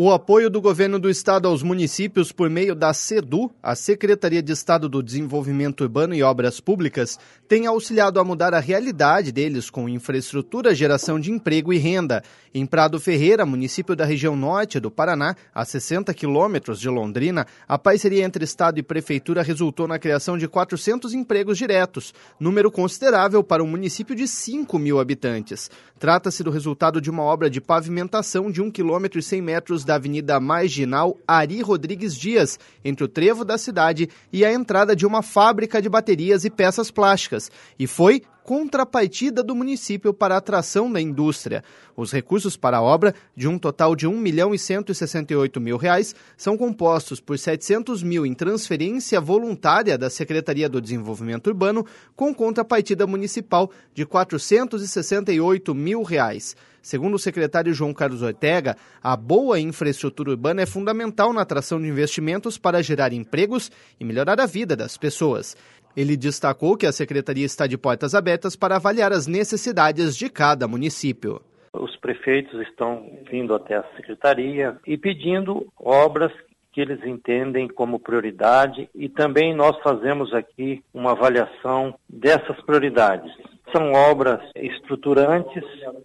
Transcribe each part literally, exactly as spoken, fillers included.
O apoio do governo do estado aos municípios por meio da SEDU, a Secretaria de Estado do Desenvolvimento Urbano e Obras Públicas, tem auxiliado a mudar a realidade deles com infraestrutura, geração de emprego e renda. Em Prado Ferreira, município da região norte do Paraná, a sessenta quilômetros de Londrina, a parceria entre estado e prefeitura resultou na criação de quatrocentos empregos diretos, número considerável para um município de cinco mil habitantes. Trata-se do resultado de uma obra de pavimentação de um quilômetro e cem metros da Avenida Marginal Ari Rodrigues Dias, entre o trevo da cidade e a entrada de uma fábrica de baterias e peças plásticas, e foi contrapartida do município para a atração da indústria. Os recursos para a obra, de um total de um milhão e cento e sessenta e oito mil reais, são compostos por setecentos mil em transferência voluntária da Secretaria do Desenvolvimento Urbano, com contrapartida municipal de quatrocentos e sessenta e oito mil reais. Segundo o secretário João Carlos Ortega, a boa infraestrutura urbana é fundamental na atração de investimentos para gerar empregos e melhorar a vida das pessoas. Ele destacou que a Secretaria está de portas abertas para avaliar as necessidades de cada município. Os prefeitos estão vindo até a Secretaria e pedindo obras que eles entendem como prioridade, e também nós fazemos aqui uma avaliação dessas prioridades. São obras estruturantes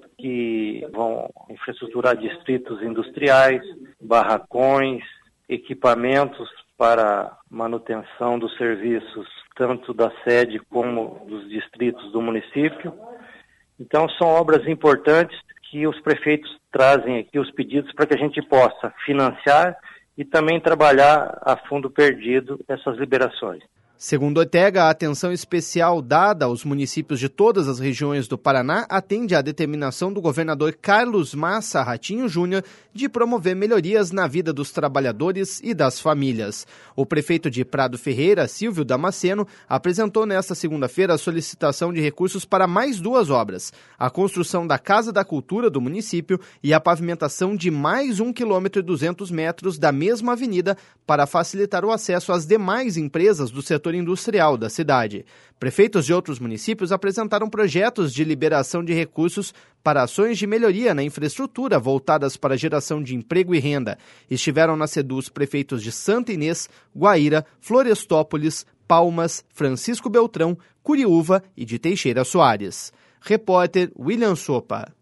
que vão infraestruturar distritos industriais, barracões, equipamentos para manutenção dos serviços, tanto da sede como dos distritos do município. Então, são obras importantes que os prefeitos trazem aqui os pedidos para que a gente possa financiar e também trabalhar a fundo perdido essas liberações. Segundo Ortega, a atenção especial dada aos municípios de todas as regiões do Paraná atende à determinação do governador Carlos Massa Ratinho Júnior de promover melhorias na vida dos trabalhadores e das famílias. O prefeito de Prado Ferreira, Silvio Damasceno, apresentou nesta segunda-feira a solicitação de recursos para mais duas obras: a construção da Casa da Cultura do município e a pavimentação de mais um quilômetro e duzentos metros da mesma avenida para facilitar o acesso às demais empresas do setor industrial da cidade. Prefeitos de outros municípios apresentaram projetos de liberação de recursos para ações de melhoria na infraestrutura voltadas para a geração de emprego e renda. Estiveram na SEDU os prefeitos de Santa Inês, Guaíra, Florestópolis, Palmas, Francisco Beltrão, Curiúva e de Teixeira Soares. Repórter William Sopa.